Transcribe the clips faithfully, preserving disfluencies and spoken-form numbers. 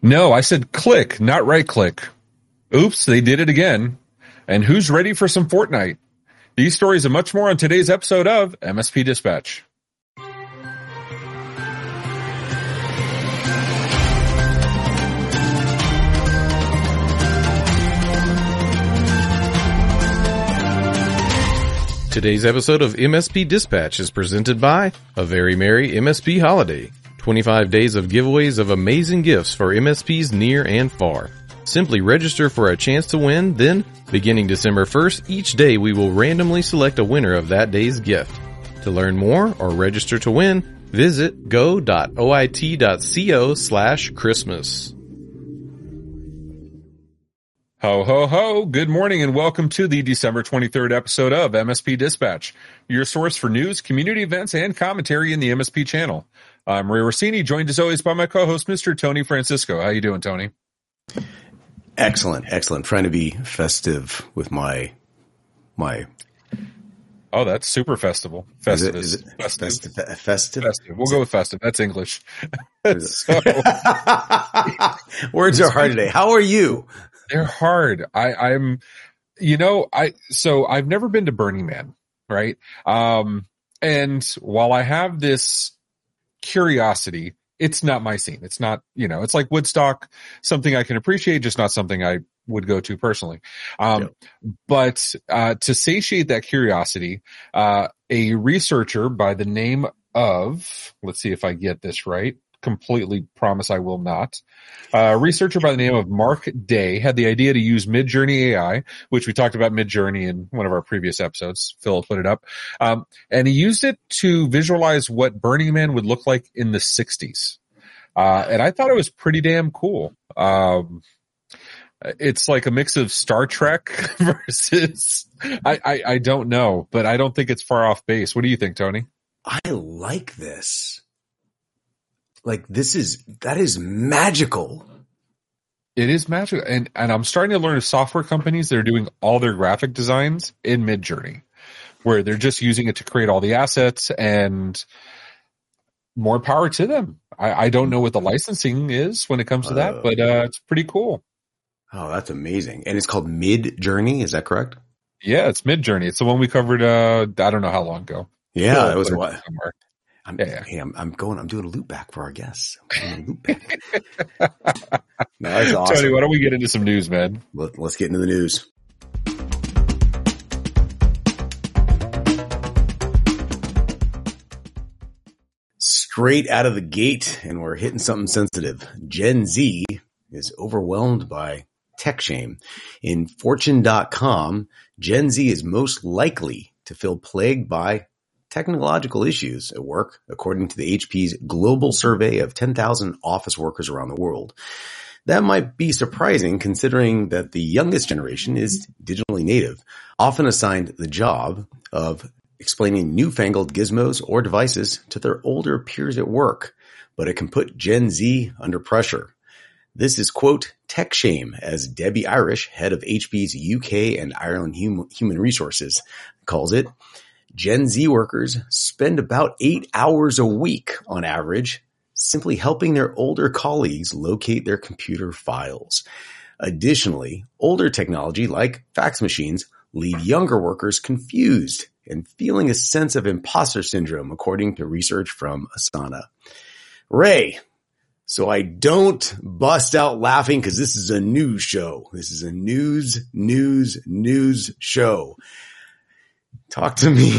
No, I said click, not right click. Oops, they did it again. And who's ready for some Fortnite? These stories and much more on today's episode of M S P Dispatch. Today's episode of M S P Dispatch is presented by a very merry M S P holiday. twenty-five days of giveaways of amazing gifts for M S Ps near and far. Simply register for a chance to win, then, beginning December first, each day we will randomly select a winner of that day's gift. To learn more or register to win, visit go.oit.co slash Christmas. Ho, ho, ho. Good morning and welcome to the December twenty-third episode of M S P Dispatch, your source for news, community events, and commentary in the M S P channel. I'm Ray Rossini, joined as always by my co-host, Mister Tony Francisco. How you doing, Tony? Excellent, excellent. Trying to be festive with my, my. Oh, that's super festival. Festive. Is it, is it festive. Festive, festive? Festive. We'll is go it? with festive. That's English. So, words are hard today. How are you? They're hard. I, I'm, you know, I, so I've never been to Burning Man, right? Um, and while I have this curiosity, it's not my scene. It's not, you know, it's like Woodstock, something I can appreciate, just not something I would go to personally. Um, Yep. but, uh, to satiate that curiosity, uh, a researcher by the name of, let's see if I get this right. Completely promise I will not. Uh, a researcher by the name of Mark Day had the idea to use Midjourney A I, which we talked about Midjourney in one of our previous episodes. Phil put it up. Um, and he used it to visualize what Burning Man would look like in the sixties. Uh, and I thought it was pretty damn cool. Um, it's like a mix of Star Trek versus, I, I, I don't know, but I don't think it's far off base. What do you think, Tony? I like this. Like this is, that is magical. It is magical. And, and I'm starting to learn of software companies that are doing all their graphic designs in Midjourney, where they're just using it to create all the assets, and more power to them. I, I don't know what the licensing is when it comes to that, Uh, but uh, it's pretty cool. Oh, that's amazing. And it's called Midjourney. Is that correct? Yeah, it's Midjourney. It's the one we covered, uh, I don't know how long ago. Yeah, Phil that was put it what. somewhere. I'm, Yeah, yeah. Hey, I'm, I'm going, I'm doing a loop back for our guests. I'm doing a loop back. No, that's awesome. Tony, why don't we get into some news, man? Let, let's get into the news. Straight out of the gate, and we're hitting something sensitive. Gen Z is overwhelmed by tech shame. In Fortune dot com, Gen Z is most likely to feel plagued by technological issues at work, according to the H P's global survey of ten thousand office workers around the world. That might be surprising considering that the youngest generation is digitally native, often assigned the job of explaining newfangled gizmos or devices to their older peers at work. But it can put Gen Z under pressure. This is, quote, tech shame, as Debbie Irish, head of H P's U K and Ireland hum- Human Resources, calls it. Gen Z workers spend about eight hours a week on average simply helping their older colleagues locate their computer files. Additionally, older technology like fax machines leave younger workers confused and feeling a sense of imposter syndrome, according to research from Asana. Ray, so I don't bust out laughing because this is a news show. This is a news, news, news show. Talk to me.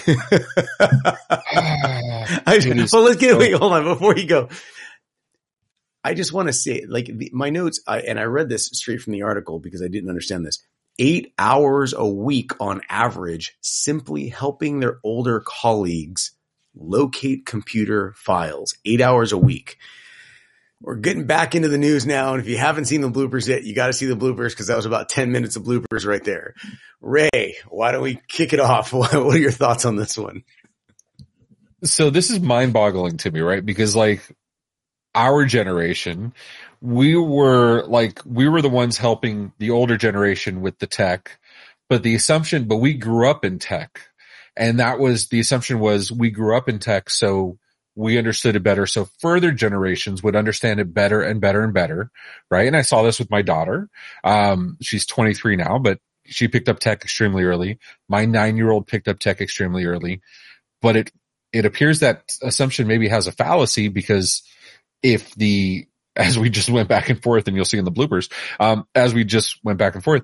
I, well, let's get, wait, hold on, before you go. I just want to say, like, the, my notes, I, and I read this straight from the article because I didn't understand this. Eight hours a week on average, simply helping their older colleagues locate computer files. Eight hours a week. We're getting back into the news now, and if you haven't seen the bloopers yet, you got to see the bloopers because that was about ten minutes of bloopers right there. Ray, why don't we kick it off? What are your thoughts on this one? So this is mind-boggling to me, right? Because like our generation, we were like we were the ones helping the older generation with the tech, but the assumption, but we grew up in tech, and that was the assumption was we grew up in tech, so we understood it better. So further generations would understand it better and better and better. Right. And I saw this with my daughter. Um, she's twenty-three now, but she picked up tech extremely early. My nine-year-old picked up tech extremely early, but it, it appears that assumption maybe has a fallacy, because if the, as we just went back and forth, and you'll see in the bloopers, um, as we just went back and forth,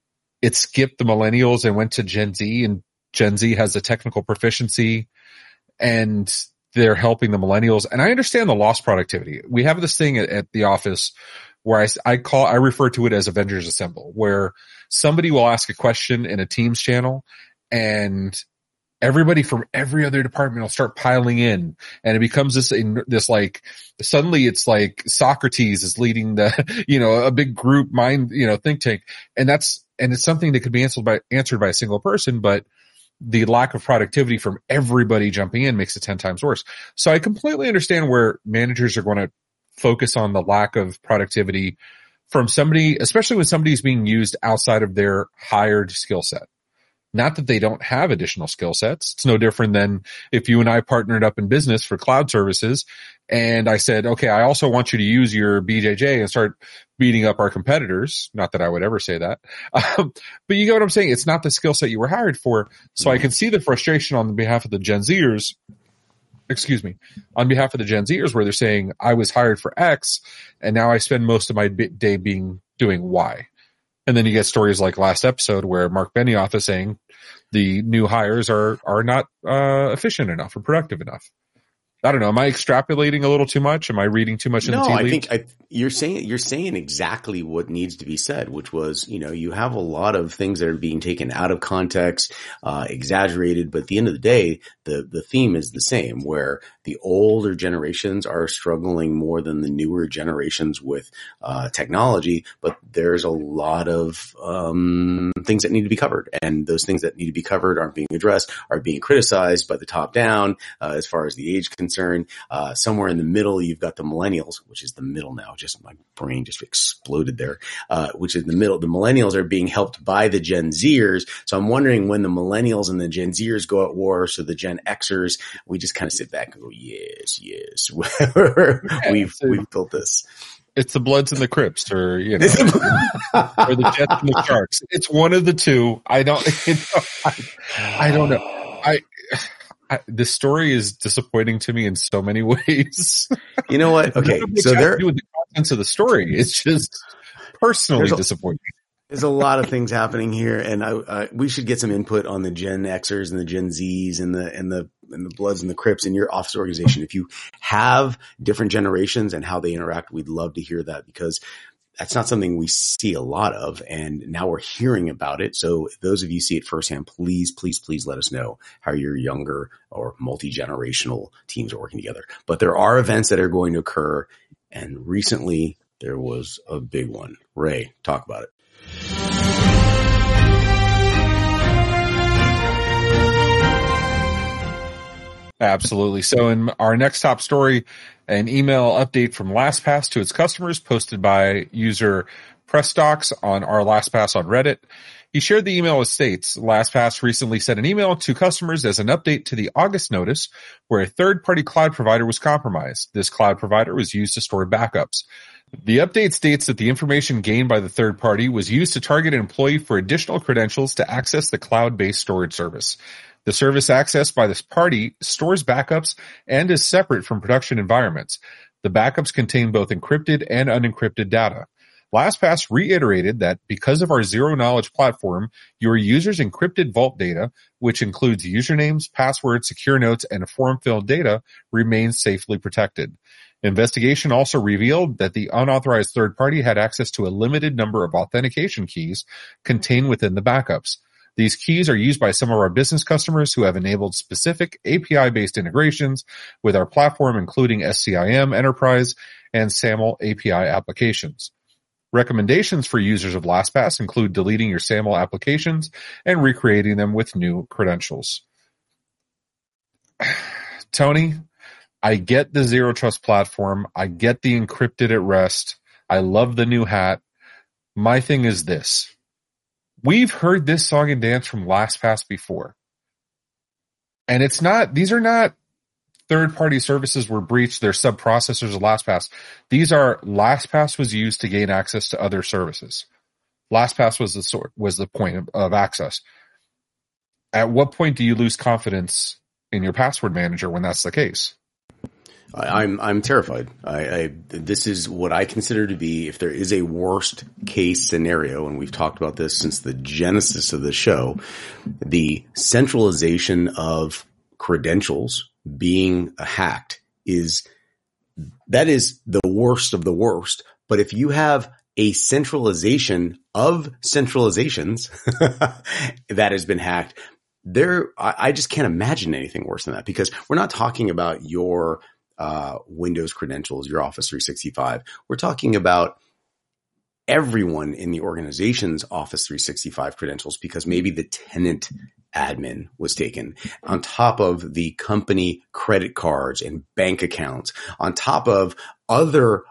it skipped the millennials and went to Gen Z, and Gen Z has the technical proficiency and they're helping the millennials. And I understand the lost productivity. We have this thing at, at the office where I, I call, I refer to it as Avengers Assemble, where somebody will ask a question in a Teams channel and everybody from every other department will start piling in, and it becomes this, this like, suddenly it's like Socrates is leading the, you know, a big group mind, you know, think tank. And that's, and it's something that could be answered by, answered by a single person, but the lack of productivity from everybody jumping in makes it ten times worse. So I completely understand where managers are going to focus on the lack of productivity from somebody, especially when somebody's being used outside of their hired skill set. Not that they don't have additional skill sets. It's no different than if you and I partnered up in business for cloud services and I said, okay, I also want you to use your B J J and start beating up our competitors. Not that I would ever say that. Um, but you get what I'm saying? It's not the skill set you were hired for. So I can see the frustration on behalf of the Gen Zers, excuse me, on behalf of the Gen Zers, where they're saying, I was hired for X and now I spend most of my day being doing Y. And then you get stories like last episode where Mark Benioff is saying the new hires are, are not, uh, efficient enough or productive enough. I don't know. Am I extrapolating a little too much? Am I reading too much in no, the tea I leaves? think I, you're saying, you're saying exactly what needs to be said, which was, you know, you have a lot of things that are being taken out of context, uh, exaggerated, but at the end of the day, the, the theme is the same, where the older generations are struggling more than the newer generations with, uh, technology, but there's a lot of, um, things that need to be covered. And those things that need to be covered aren't being addressed, are being criticized by the top down, uh, as far as the age concern. Uh, somewhere in the middle, you've got the millennials, which is the middle now. Just my brain just exploded there, uh, which is the middle. The millennials are being helped by the Gen Zers. So I'm wondering when the millennials and the Gen Zers go at war. So the Gen Xers, we just kind of sit back and go, yes, yes, yeah, we've, so we've built this. It's the Bloods and the Crips, or, you know, or the Jets and the Sharks. It's one of the two. I don't, you know, I, I don't know. I, I, this story is disappointing to me in so many ways. You know what? Okay, so there, do with the contents of the story, it's just personally a, disappointing. There's a lot of things happening here, and I, uh, we should get some input on the Gen Xers and the Gen Zs and the and the and the Bloods and the Crips in your office organization. If you have different generations and how they interact, we'd love to hear that, because that's not something we see a lot of, and now we're hearing about it. So if those of you see it firsthand, please, please, please let us know how your younger or multi-generational teams are working together. But there are events that are going to occur, and recently there was a big one. Ray, talk about it. Absolutely. So in our next top story, an email update from LastPass to its customers posted by user PressDocs on our LastPass on Reddit. He shared the email as states, LastPass recently sent an email to customers as an update to the August notice where a third-party cloud provider was compromised. This cloud provider was used to store backups. The update states that the information gained by the third party was used to target an employee for additional credentials to access the cloud-based storage service. The service accessed by this party stores backups and is separate from production environments. The backups contain both encrypted and unencrypted data. LastPass reiterated that because of our zero-knowledge platform, your users' encrypted vault data, which includes usernames, passwords, secure notes, and form-filled data, remains safely protected. Investigation also revealed that the unauthorized third party had access to a limited number of authentication keys contained within the backups. These keys are used by some of our business customers who have enabled specific A P I-based integrations with our platform, including S C I M Enterprise and SAML A P I applications. Recommendations for users of LastPass include deleting your SAML applications and recreating them with new credentials. Tony, I get the Zero Trust platform. I get the encrypted at rest. I love the new hat. My thing is this. We've heard this song and dance from LastPass before. And it's not, these are not third-party services were breached. They're sub-processors of LastPass. These are, LastPass was used to gain access to other services. LastPass was the sort, was the point of, of access. At what point do you lose confidence in your password manager when that's the case? I, I'm I'm terrified. I, I this is what I consider to be, if there is a worst case scenario, and we've talked about this since the genesis of the show, the centralization of credentials being hacked is that is the worst of the worst. But if you have a centralization of centralizations that has been hacked, there I, I just can't imagine anything worse than that, because we're not talking about your uh Windows credentials, your Office three sixty-five. We're talking about everyone in the organization's Office three sixty-five credentials, because maybe the tenant admin was taken, on top of the company credit cards and bank accounts, on top of other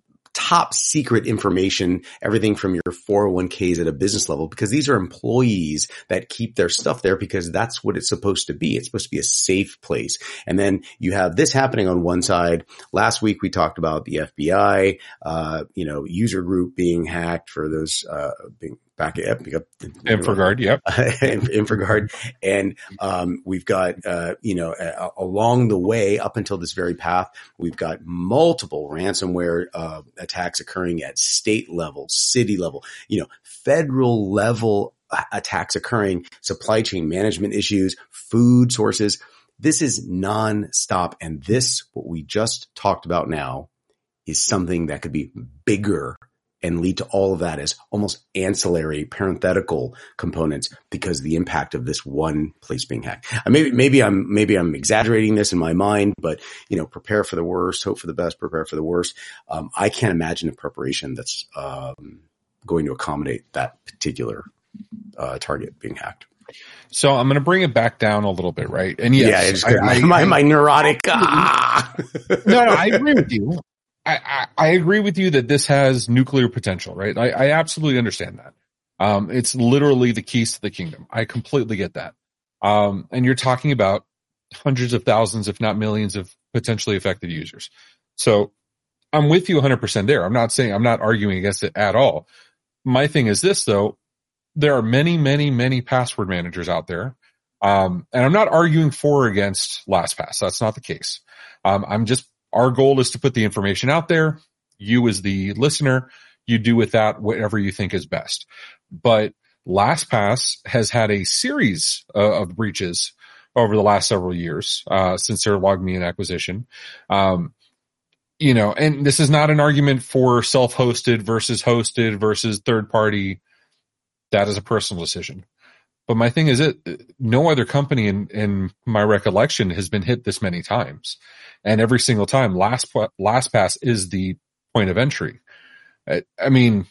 top secret information, everything from your four oh one k's at a business level, because these are employees that keep their stuff there because that's what it's supposed to be. It's supposed to be a safe place. And then you have this happening on one side. Last week we talked about the F B I, uh, you know, user group being hacked for those, uh, being back at InfraGard, yep. InfraGard. And, um, we've got, uh, you know, uh, along the way up until this very path, we've got multiple ransomware, uh, attacks occurring at state level, city level, you know, federal level attacks occurring, supply chain management issues, food sources. This is nonstop. And this, what we just talked about now, is something that could be bigger and lead to all of that as almost ancillary, parenthetical components, because of the impact of this one place being hacked. Uh, maybe, maybe I'm, maybe I'm exaggerating this in my mind, but, you know, prepare for the worst, hope for the best, prepare for the worst. Um, I can't imagine a preparation that's, um, going to accommodate that particular, uh, target being hacked. So I'm going to bring it back down a little bit, right? And yes, yeah, just, I, I, my, my neurotic. Ah! no, no, I agree with you. I, I, I agree with you that this has nuclear potential, right? I, I absolutely understand that. Um, it's literally the keys to the kingdom. I completely get that. Um, and you're talking about hundreds of thousands, if not millions, of potentially affected users. So I'm with you one hundred percent there. I'm not saying, I'm not arguing against it at all. My thing is this, though. There are many, many, many password managers out there. Um, and I'm not arguing for or against LastPass. That's not the case. Um, I'm just, our goal is to put the information out there. You as the listener, you do with that whatever you think is best. But LastPass has had a series uh, of breaches over the last several years, uh, since their LogMeIn acquisition. Um, you know, and this is not an argument for self-hosted versus hosted versus third party. That is a personal decision. But my thing is it, no other company in, in my recollection has been hit this many times. And every single time, Last, LastPass is the point of entry. I, I mean,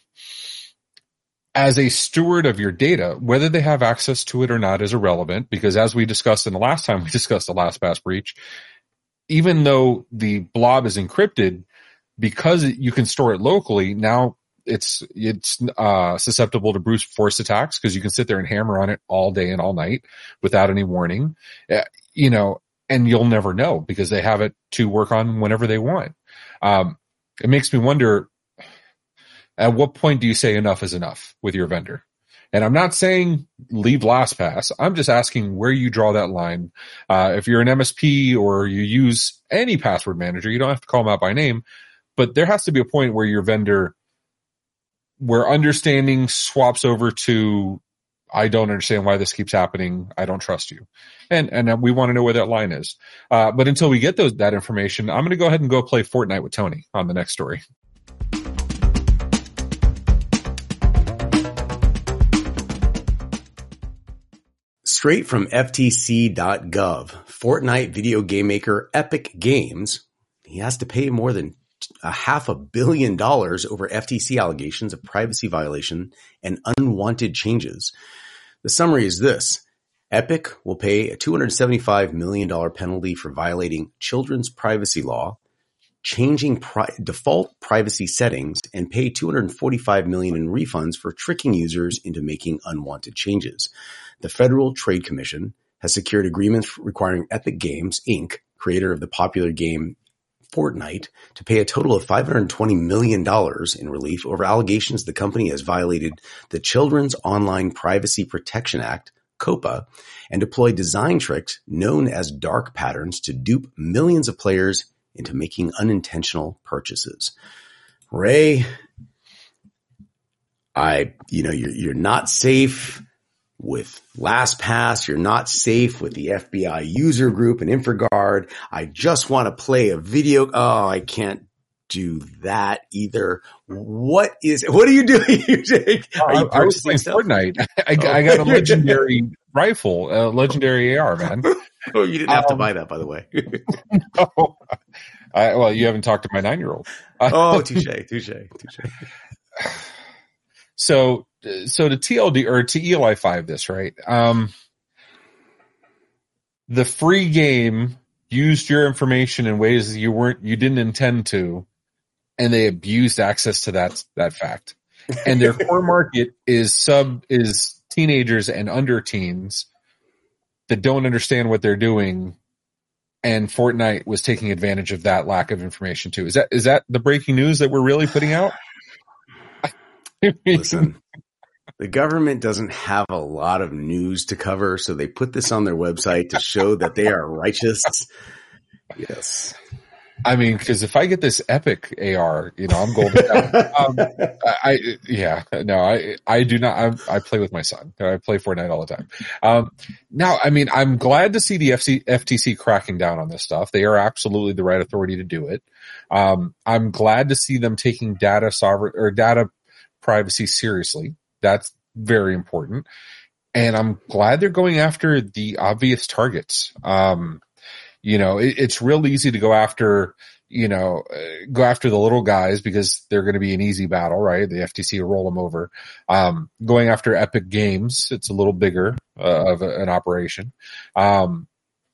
as a steward of your data, whether they have access to it or not is irrelevant, because as we discussed in the last time we discussed the LastPass breach, even though the blob is encrypted, because you can store it locally, now it's, it's, uh, susceptible to brute force attacks, because you can sit there and hammer on it all day and all night without any warning, uh, you know, and you'll never know because they have it to work on whenever they want. Um, it makes me wonder, at what point do you say enough is enough with your vendor? And I'm not saying leave LastPass. I'm just asking where you draw that line. Uh, if you're an M S P or you use any password manager, you don't have to call them out by name, but there has to be a point where your vendor, where understanding swaps over to, I don't understand why this keeps happening. I don't trust you. And, and we want to know where that line is. Uh, but until we get those, that information, I'm going to go ahead and go play Fortnite with Tony on the next story. Straight from F T C dot gov, Fortnite video game maker Epic Games, he has to pay more than a half a billion dollars over F T C allegations of privacy violation and unwanted changes. The summary is this. Epic will pay a two hundred seventy-five million dollars penalty for violating children's privacy law, changing pri- default privacy settings, and pay two hundred forty-five million dollars in refunds for tricking users into making unwanted changes. The Federal Trade Commission has secured agreements requiring Epic Games, Incorporated creator of the popular game Fortnite, to pay a total of five hundred twenty million dollars in relief over allegations the company has violated the Children's Online Privacy Protection Act, COPPA, and deployed design tricks known as dark patterns to dupe millions of players into making unintentional purchases. Ray, I, you know, you're, you're not safe with LastPass. You're not safe with the F B I user group and InfraGard. I just want to play a video. Oh, I can't do that either. What is, what are you doing? Are you I was playing Fortnite. I, I got a legendary rifle, a legendary A R, man. Oh, you didn't have um, to buy that, by the way. No. I, well, you haven't talked to my nine-year-old. Oh, touche, touche, touche. So, so to T L D or to E L I five this, right? Um, the free game used your information in ways that you weren't, you didn't intend to, and they abused access to that, that fact. And their core market is sub, is teenagers and under teens that don't understand what they're doing. And Fortnite was taking advantage of that lack of information too. Is that, is that the breaking news that we're really putting out? Listen, the government doesn't have a lot of news to cover, so they put this on their website to show that they are righteous. Yes. I mean, because if I get this epic A R, you know, I'm golden. um, I, yeah, no, I, I do not. I, I play with my son. I play Fortnite all the time. Um, now, I mean, I'm glad to see the F C, F T C cracking down on this stuff. They are absolutely the right authority to do it. Um, I'm glad to see them taking data sovereign or data privacy seriously. That's very important. And I'm glad they're going after the obvious targets. Um, You know, it, it's real easy to go after, you know, uh, go after the little guys because they're going to be an easy battle, right? The F T C will roll them over. Um, going after Epic Games, it's a little bigger uh, of a, an operation. Um,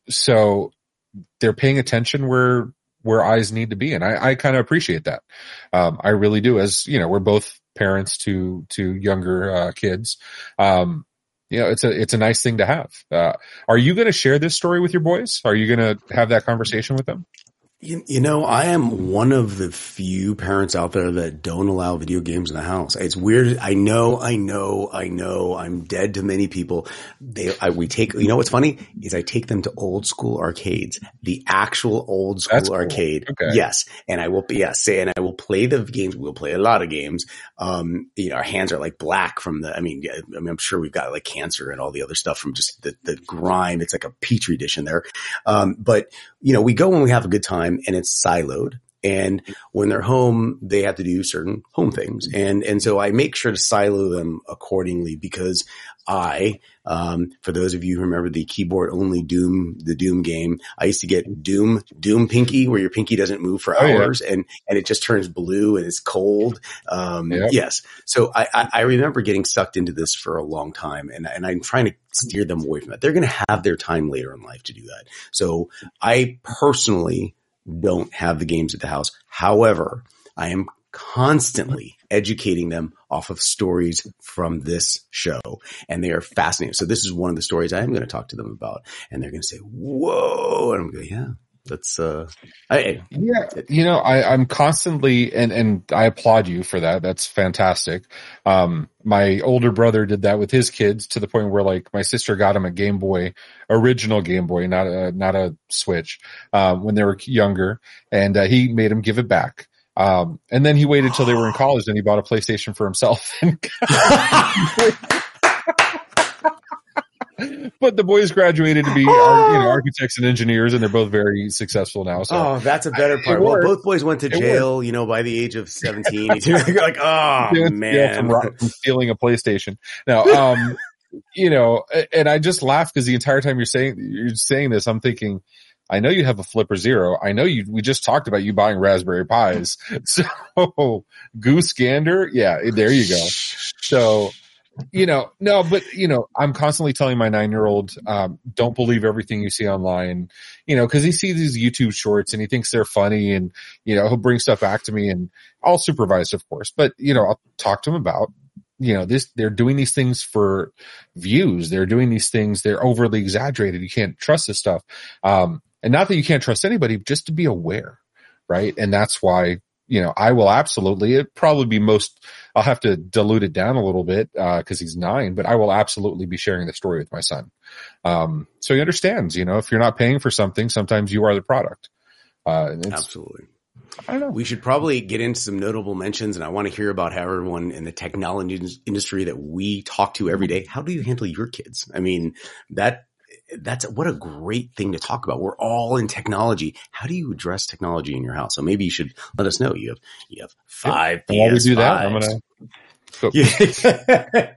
so they're paying attention where, where eyes need to be. And I, I kind of appreciate that. Um, I really do. As, you know, we're both parents to, to younger, uh, kids. Um, You know, it's a, it's a nice thing to have. Uh, are you going to share this story with your boys? Are you going to have that conversation with them? You, you know, I am one of the few parents out there that don't allow video games in the house. It's weird. I know, I know, I know. I'm dead to many people. They, I, we take, you know what's funny is I take them to old school arcades, the actual old school That's cool. arcade. Okay. Yes. And I will, yes, and I will play the games. We'll play a lot of games. Um, you know, our hands are like black from the, I mean, I mean, I'm sure we've got like cancer and all the other stuff from just the, the grime. It's like a petri dish in there. Um, but you know, we go when we have a good time and it's siloed. And when they're home, they have to do certain home things. And, and so I make sure to silo them accordingly because I, um, for those of you who remember the keyboard only Doom, the Doom game, I used to get Doom, Doom Pinky where your pinky doesn't move for oh, hours yeah. and, and it just turns blue and it's cold. Um, yep. yes. So I, I, I remember getting sucked into this for a long time and, and I'm trying to steer them away from that. They're going to have their time later in life to do that. So I personally don't have the games at the house. However, I am constantly educating them off of stories from this show and they are fascinating. So this is one of the stories I am going to talk to them about and they're going to say, whoa. And I'm going, yeah, that's, uh, I, yeah, you know, I, I'm constantly, and, and I applaud you for that. That's fantastic. Um, my older brother did that with his kids to the point where like my sister got him a Game Boy, original Game Boy, not a, not a Switch, um, when they were younger and, uh, he made him give it back. Um, and then he waited till they were in college and he bought a PlayStation for himself. But the boys graduated to be, oh. you know, architects and engineers, and they're both very successful now. So oh, that's a better part. Well, both boys went to jail, you know, by the age of seventeen. You're like, oh man, from, from stealing a PlayStation. Now, um, you know, and I just laugh because the entire time you're saying you're saying this, I'm thinking, I know you have a Flipper Zero. I know you. We just talked about you buying Raspberry Pis. So Goose Gander, yeah, there you go. So. You know, no, but you know, I'm constantly telling my nine-year-old, um, don't believe everything you see online, you know, cause he sees these YouTube shorts and he thinks they're funny and, you know, he'll bring stuff back to me and I'll supervise, of course, but you know, I'll talk to him about, you know, this, they're doing these things for views. They're doing these things. They're overly exaggerated. You can't trust this stuff. Um, and not that you can't trust anybody, just to be aware, right? And that's why, you know, I will absolutely, it'd probably be most, I'll have to dilute it down a little bit, uh, cause he's nine, but I will absolutely be sharing the story with my son. Um, so he understands, you know, if you're not paying for something, sometimes you are the product. Uh, and it's, Absolutely. I don't know. We should probably get into some notable mentions, and I want to hear about how everyone in the technology industry that we talk to every day, how do you handle your kids? I mean, that, that's what a great thing to talk about. We're all in technology. How do you address technology in your house? So maybe you should let us know. You have, you have five. Yeah. While we do that, I'm going to go. Yeah.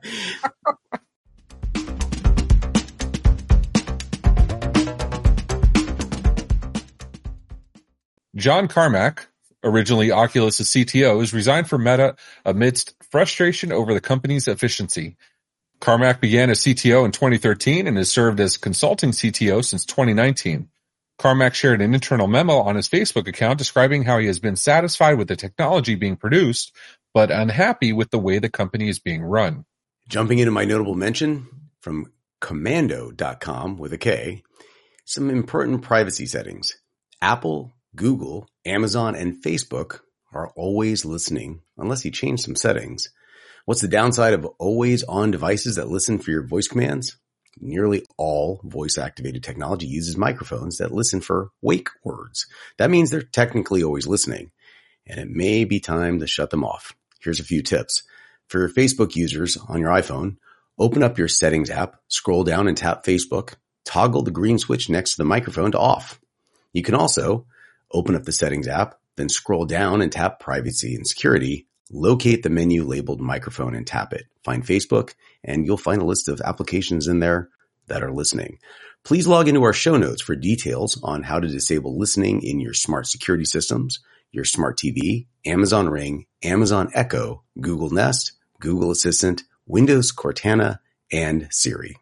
John Carmack, originally Oculus' C T O, has resigned from Meta amidst frustration over the company's efficiency. Carmack began as C T O in twenty thirteen and has served as consulting C T O since twenty nineteen. Carmack shared an internal memo on his Facebook account describing how he has been satisfied with the technology being produced, but unhappy with the way the company is being run. Jumping into my notable mention from commando dot com with a K, some important privacy settings. Apple, Google, Amazon, and Facebook are always listening unless you change some settings. What's the downside of always on devices that listen for your voice commands? Nearly all voice activated technology uses microphones that listen for wake words. That means they're technically always listening, and it may be time to shut them off. Here's a few tips. For your Facebook users on your iPhone, open up your settings app, scroll down and tap Facebook, toggle the green switch next to the microphone to off. You can also open up the settings app, then scroll down and tap privacy and security, locate the menu labeled microphone and tap it. Find Facebook and you'll find a list of applications in there that are listening. Please log into our show notes for details on how to disable listening in your smart security systems, your smart T V, Amazon Ring, Amazon Echo, Google Nest, Google Assistant, Windows Cortana, and Siri.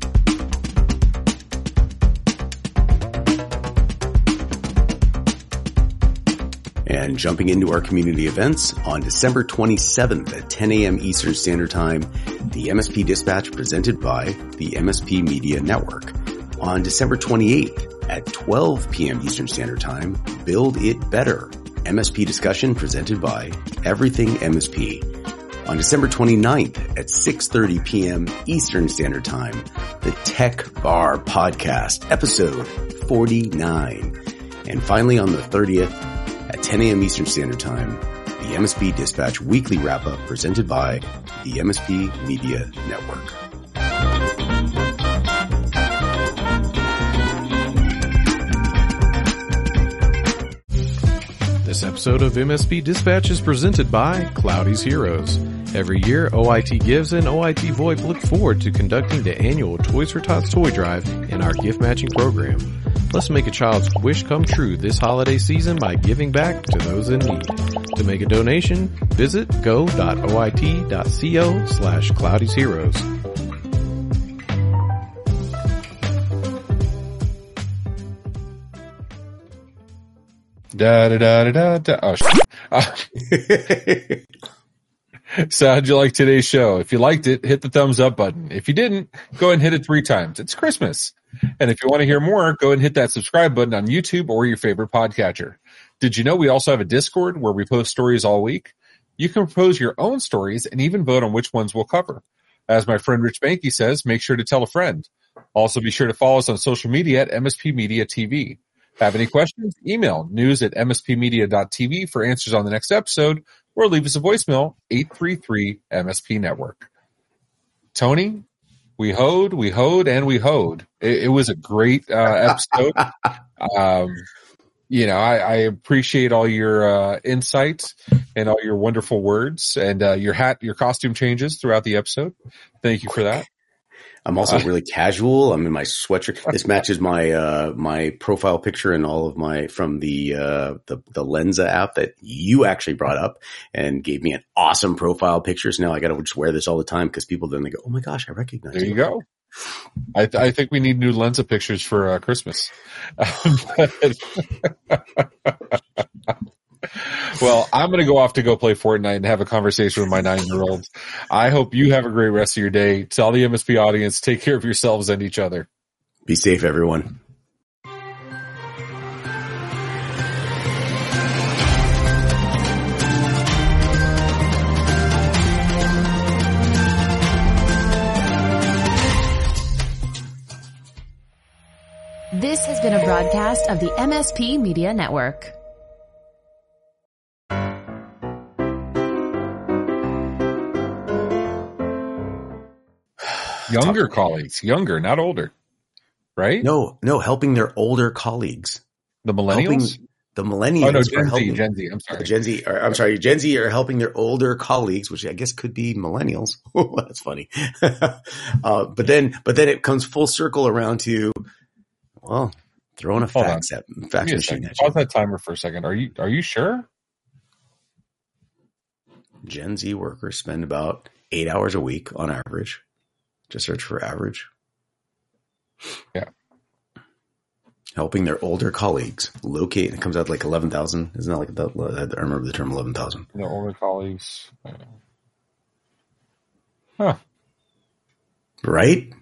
And jumping into our community events, on December twenty-seventh at ten a.m. Eastern Standard Time, the M S P Dispatch presented by the M S P Media Network. On December twenty-eighth at twelve p.m. Eastern Standard Time, Build It Better, M S P discussion presented by Everything M S P. On December twenty-ninth at six thirty p.m. Eastern Standard Time, the Tech Bar Podcast, episode forty-nine. And finally on the thirtieth, at ten a.m. Eastern Standard Time, the M S P Dispatch Weekly Wrap-Up presented by the M S P Media Network. This episode of M S P Dispatch is presented by Cloudy's Heroes. Every year, O I T Gives and O I T VoIP look forward to conducting the annual Toys for Tots Toy Drive in our gift matching program. Let's make a child's wish come true this holiday season by giving back to those in need. To make a donation, visit go dot o i t dot co slash Cloudy's Heroes. Da da da da da da. Oh, shit. Uh, so how'd you like today's show? If you liked it, hit the thumbs up button. If you didn't, go ahead and hit it three times. It's Christmas. And if you want to hear more, go ahead and hit that subscribe button on YouTube or your favorite podcatcher. Did you know we also have a Discord where we post stories all week? You can propose your own stories and even vote on which ones we'll cover. As my friend Rich Banky says, make sure to tell a friend. Also be sure to follow us on social media at M S P Media T V. Have any questions? Email news at m s p media dot t v for answers on the next episode, or leave us a voicemail, eight three three M S P Network. Tony, we hoed, we hoed, and we hoed. It, it was a great uh, episode. um, you know, I, I appreciate all your uh, insight and all your wonderful words and uh, your hat, your costume changes throughout the episode. Thank you for that. I'm also really casual. I'm in my sweatshirt. This matches my, uh, my profile picture and all of my, from the, uh, the, the Lensa app that you actually brought up and gave me an awesome profile picture. So now I got to just wear this all the time because people then they go, oh my gosh, I recognize there you. There you go. I, th- I think we need new Lensa pictures for uh, Christmas. Well, I'm going to go off to go play Fortnite and have a conversation with my nine-year-old. I hope you have a great rest of your day. To all the M S P audience, take care of yourselves and each other. Be safe, everyone. been a broadcast of the M S P Media Network. Younger colleagues, younger, not older, right? No, no, helping their older colleagues. The millennials? Helping the millennials Oh, no, are Gen Z, helping, Gen Z, I'm sorry. Gen Z, or, I'm sorry, Gen Z are helping their older colleagues, which I guess could be millennials. That's funny. uh, but then, but then it comes full circle around to, well, throwing a Hold fax on. at fax Give me a machine second. at you. Pause that timer for a second. Are you, are you sure? Gen Z workers spend about eight hours a week on average. Just search for average. Yeah. Helping their older colleagues locate. It comes out like eleven thousand. Isn't that like that? I remember the term eleven thousand. The older colleagues. Huh. Right?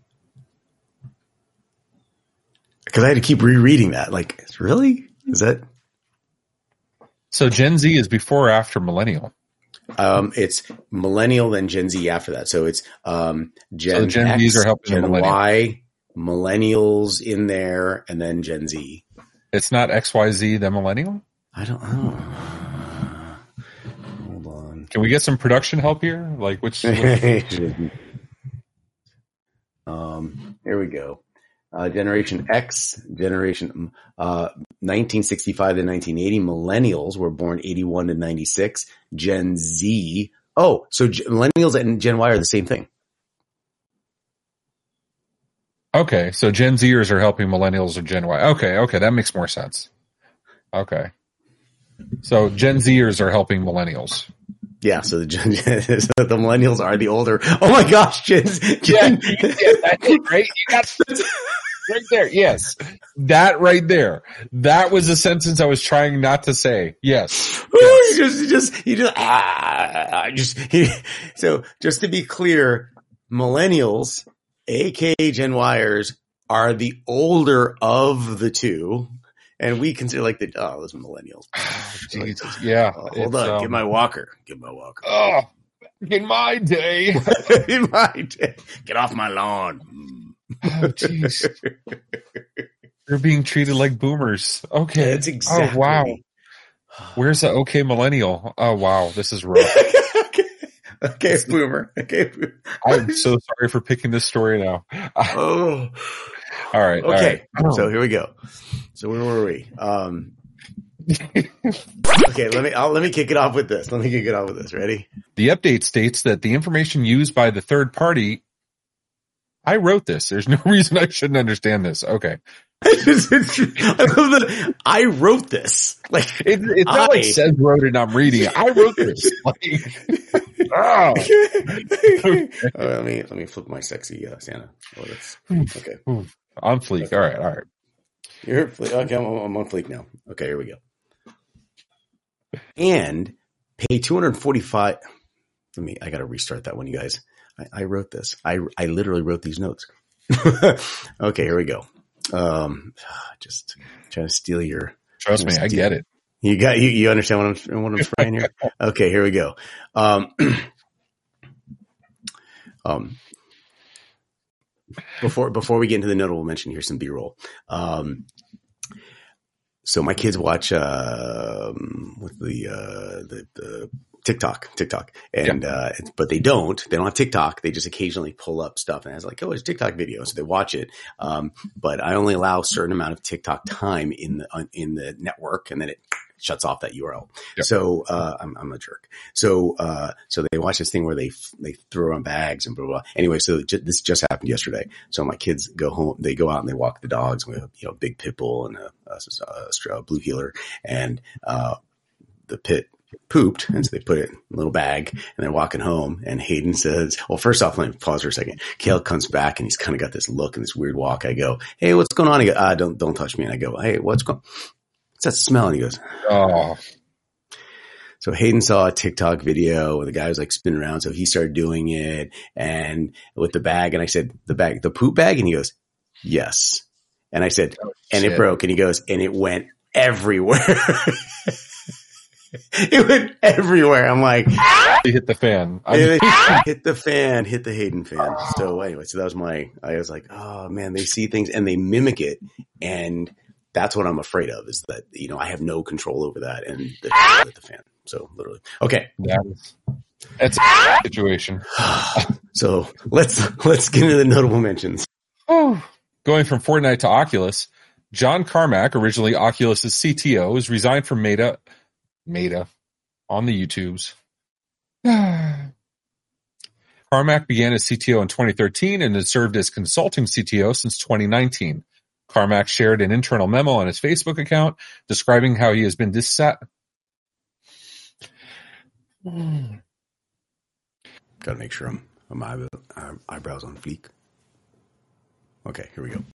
Because I had to keep rereading that. Like, really? Is that? So Gen Z is before or after millennial? Um, it's millennial, then Gen Z after that. So it's um, Gen, So Gen X, Zs are helping the Gen millennial. Y, millennials in there, and then Gen Z. It's not X Y Z, the millennial? I don't know. Hold on. Can we get some production help here? Like which? um, here we go. Uh, Generation X, Generation uh, nineteen sixty-five to nineteen eighty. Millennials were born eighty-one to ninety-six. Gen Z. Oh, so G- millennials and Gen Y are the same thing. Okay, so Gen Zers are helping millennials or Gen Y. Okay, okay, that makes more sense. Okay. So Gen Zers are helping millennials. Yeah, so the, Gen, so the millennials are the older. Oh my gosh, Gen, Gen Yeah, yeah, that's it, right? You got right there. Yes, that right there. That was a sentence I was trying not to say. Yes. yes. you just, you just, you just, ah, just. He, so just to be clear, millennials, aka Gen Yers, are the older of the two. And we consider like the, oh, those millennials. Oh, Jesus. Yeah. Oh, hold on. um, Get my walker. Get my walker. Oh, in my day. In my day. Get off my lawn. Oh, jeez. They're being treated like boomers. Okay. That's exactly. Oh, wow. Where's the okay millennial? Oh, wow. This is rough. okay. Okay, boomer. Okay. Boomer. I'm so sorry for picking this story now. Oh. All right. Okay. All right. So here we go. So where were we? Um, okay, let me I'll, let me kick it off with this. Let me kick it off with this. Ready? The update states that the information used by the third party. I wrote this. There's no reason I shouldn't understand this. Okay. I love that. I wrote this. Like It, it's not I, like Seth wrote it and I'm reading it. I wrote this. Like, oh. okay. uh, let me let me flip my sexy uh, Santa. Oh, that's okay. On fleek. All right. All right. You're fle- okay. I'm, I'm on fleek now. Okay, here we go. And pay two hundred forty-five. Let me. I got to restart that one, you guys. I, I wrote this. I I literally wrote these notes. Okay, here we go. Um, just trying to steal your. Trust me, I get it. You got you. You understand what I'm what I'm trying here? Okay, here we go. Um, um, before before we get into the notable mention, here's some B-roll. Um, so my kids watch uh, with the uh, the the TikTok, TikTok, and yeah. uh, but they don't. They don't have TikTok. They just occasionally pull up stuff, and it's like, oh, it's a TikTok video, so they watch it. Um, but I only allow a certain amount of TikTok time in the in the network, and then it shuts off that U R L. Yep. So uh, I'm, I'm a jerk. So uh, so they watch this thing where they they throw on bags and blah blah. blah. Anyway, so j- this just happened yesterday. So my kids go home. They go out and they walk the dogs. We have, you know, big pit bull and a, a, a blue heeler, and uh, the pit pooped, and so they put it in a little bag, and they're walking home, and Hayden says, well, first off, let me pause for a second. Kale comes back, and he's kind of got this look and this weird walk. I go, hey, what's going on? He goes, ah, don't, don't touch me. And I go, hey, what's going, what's that smell? And he goes, oh. So Hayden saw a TikTok video where the guy was like spinning around, so he started doing it, and with the bag, and I said, the bag, the poop bag? And he goes, yes. And I said, oh, and it broke, and he goes, and it went everywhere. It went everywhere. I'm like, He hit the fan. I hit, mean, hit the fan, hit the Hayden fan. So anyway, so that was my, I was like, oh man, they see things and they mimic it. And that's what I'm afraid of, is that, you know, I have no control over that, and the, hit the fan. So literally. Okay. that is, that's a situation. So let's, let's get into the notable mentions. Oh. Going from Fortnite to Oculus, John Carmack, originally Oculus's C T O, has resigned from Meta, Meta, on the YouTubes. Carmack began as C T O in twenty thirteen and has served as consulting C T O since twenty nineteen. Carmack shared an internal memo on his Facebook account describing how he has been dissat. Got to make sure I'm, I'm eye, eyebrows on fleek. Okay, here we go.